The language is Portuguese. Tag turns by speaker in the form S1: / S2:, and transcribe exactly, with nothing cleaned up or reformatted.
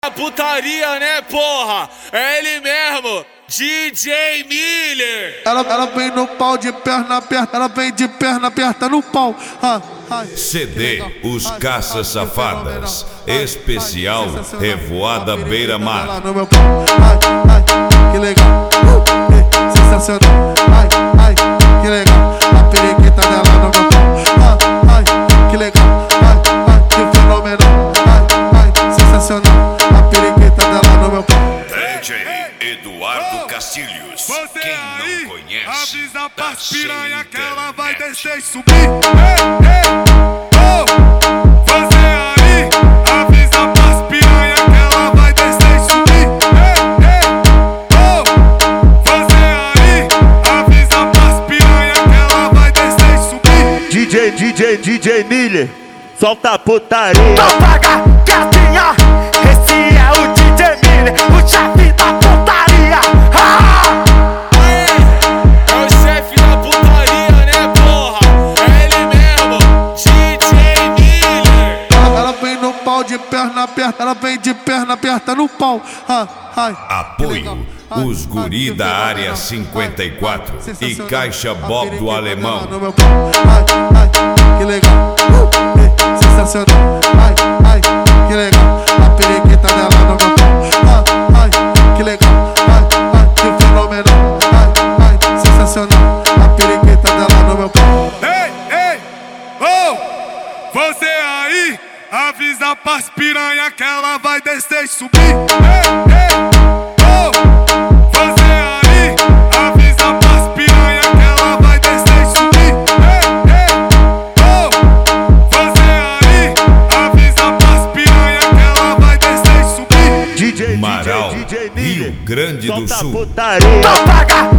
S1: A putaria, né, porra? É ele mesmo, D J Miller.
S2: Ela, ela vem no pau de perna aberta, ela vem de perna aberta no pau. Ah, ah,
S3: C D Os Caças Safadas, especial Revoada Beira Mar.
S2: Ai, ai, que legal, uh, eh, sensacional. Ai, ai, que legal, a periquita dela no meu pau. Ai, ai, que legal, ai, ai, que fenomenal. Ai, ai, sensacional.
S3: D J Eduardo Castilhos.
S4: Você
S3: Quem
S4: aí,
S3: não conhece,
S4: avisa
S3: tá
S4: pras piranha
S3: sem
S4: que ela vai
S3: internet.
S4: descer e subir. Ei, ei, oh. Você aí, avisa pras piranha que ela vai descer e subir. Ei, ei, oh. Você aí, avisa pras piranha que ela vai descer e subir.
S5: D J, D J, D J Miller, solta a putaria.
S6: Então paga, gatinha, esse é o D J Miller, o chefe da putaria. Ah!
S1: É, é o chefe da putaria, né, porra? É ele mesmo, D J Miller.
S2: Ela, ela vem no pau de perna aberta, ela vem de perna aberta no pau. Ah, ai,
S3: Apoio os guri da área cinquenta e quatro e Caixa Bob do Alemão.
S2: Ai, ai, que legal, uh, eh, sensacional. Ai, ai, que legal, a periquita dela no meu pau. Ai, ai, que legal, ai, ai, que fenomenal. Ai, ai, sensacional, a periquita dela no meu pau.
S4: Ei, ei, oh. Você aí, avisa pras piranha que ela vai descer e subir. Ei, ei, oh. Você aí, avisa pras piranha que ela vai descer e subir. Ei, ei, oh. Você aí, avisa pras piranha que ela vai descer e subir.
S5: D J,
S3: Marau,
S5: D J, D J
S3: Rio
S5: Miller,
S3: Grande do
S5: solta a
S3: Sul.
S5: putaria.
S6: Então paga,